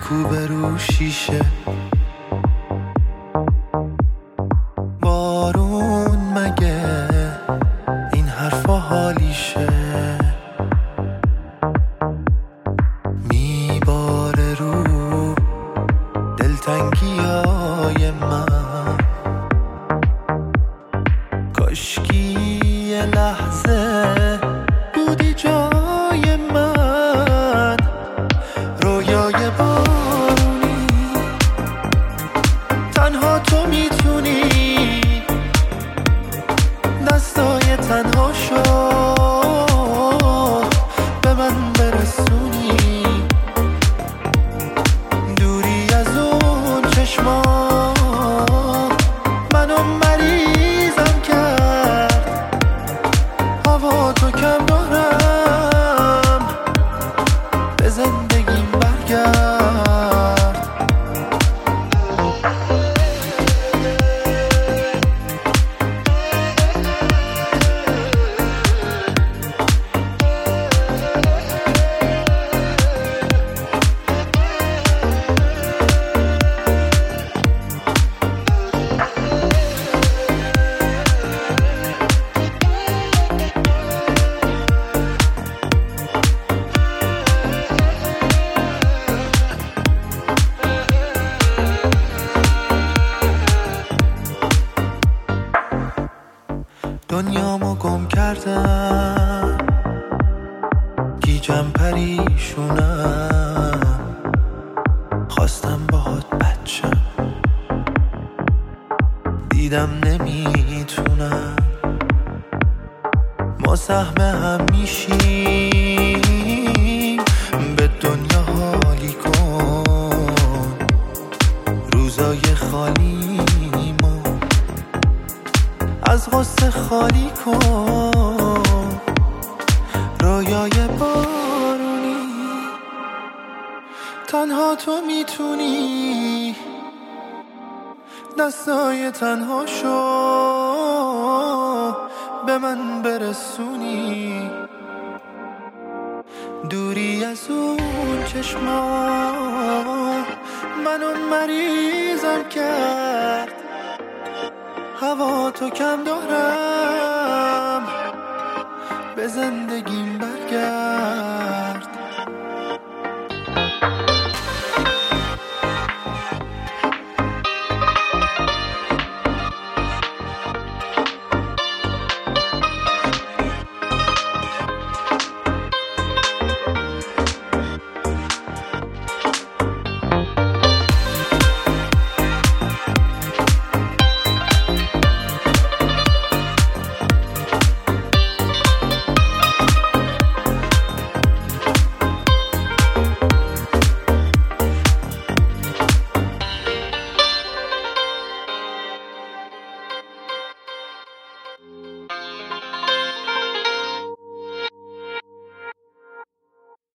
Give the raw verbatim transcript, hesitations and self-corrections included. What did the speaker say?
میکوبه رو شیشه، بارون مگه این حرفا حالیشه، میباره رو دلتنگی های من، کاشکی یه لحظه بودی جای من، رویای بارونی تنها تو میتونی دستای تنها شو به من برسونی، دوری از اون چشما منو مریضم کرد، هوا تو کم دارم به زندگیم برگرد. دنیامو گم کردم، گیجم پریشونم، خواستم باهات بچم، دیدم نمیتونم، ما سهم هم میشیم، به دنیا حالی کن روزای خالیمو، از غصه خالی کن، رویای بارونی تنها تو میتونی دستای تنها شو به من برسونی، دوری از اون چشما منو مریضم کرد، هوا تو کم دارم به زندگیم برگرد.